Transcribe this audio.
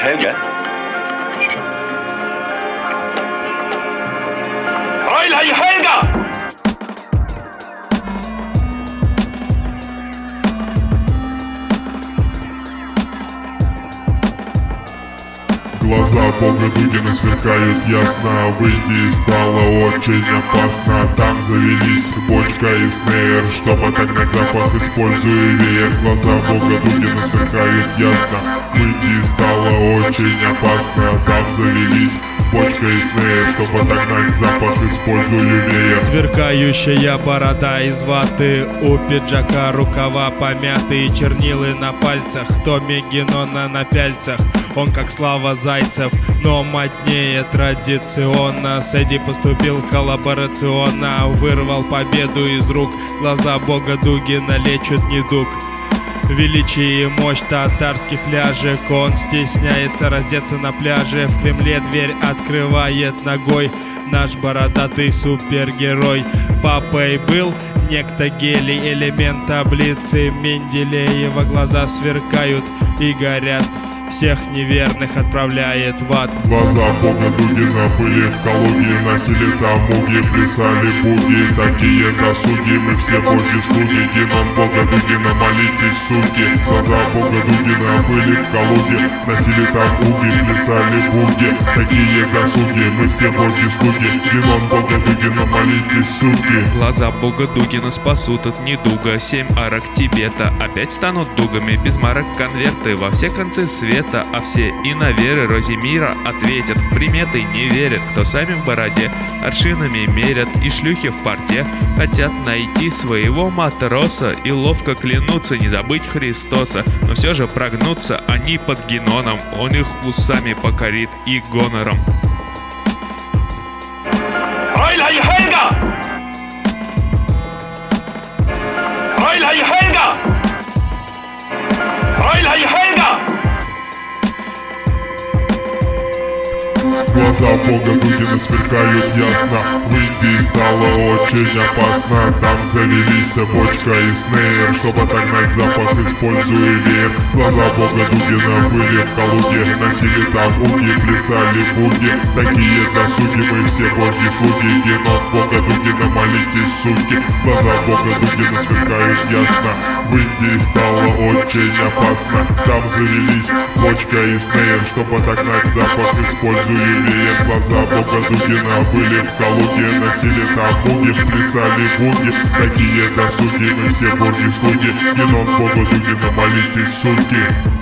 Helga? Heil, hey, Helga! Глаза Бога Дугина сверкают ясно. Выйти стало очень опасно. Там завелись бочка и снейр. Чтобы отогнать запах, использую веер. Глаза Бога Дугина сверкают ясно. Выйти стало очень опасно. Там завелись бочка и снейр. Чтобы отогнать запах, использую веер. Сверкающая борода из ваты, у пиджака рукава помятые, чернилы на пальцах, Томми Генона на пяльцах. Он как Слава Зайцев, но моднее традиционно. С Эдди поступил коллаборационно, вырвал победу из рук. Глаза Бога Дугина лечат недуг. Величие и мощь татарских ляжек. Он стесняется раздеться на пляже. В Кремле дверь открывает ногой наш бородатый супергерой. Папой был некто Гелий, элемент таблицы Менделеева. Глаза сверкают и горят, всех неверных отправляет в ад. Глаза Бога Дугина были в Калуге, носили тамуги, плясали буги. Такие досуги, мы все божьи слуги. Геном Бога Дугина, молитесь, суки. Глаза Бога Дугина были в Калуге, носили тамуги, плясали буги. Такие досуги, мы все божьи слуги. Геном Бога Дугина, молитесь, суки. Глаза Бога Дугина спасут от недуга. 7 арок Тибета опять станут дугами. Без марок конверты во все концы света. А все иноверы Розимира ответят: приметы не верят. Кто сами в бороде аршинами мерят, и шлюхи в порте хотят найти своего матроса и ловко клянутся не забыть Христоса. Но все же прогнутся они под Геноном. Он их усами покорит и гонором. Heil, hey, Helga! Heil, hey, Helga! Heil, hey, Helga! Глаза Бога Дугина сверкают ясно. Выйти стало очень опасно. Там завелись бочка и снейр. Чтобы отогнать запах, использую веер. Глаза Бога Дугина были в Калуге, носили тамуги, плясали буги. Такие досуги, мы все божьи слуги. Геном Бога Дугина, молитесь, суки. Глаза Бога Дугина сверкают ясно. Выйти стало очень опасно. Там завелись бочка и снейр. Чтобы отогнать запах, использую веер. Глаза Бога Дугина были в Калуге, носили тамуги, плясали буги. Такие досуги, мы все божьи слуги. Геном Бога Дугина, молитесь, суки.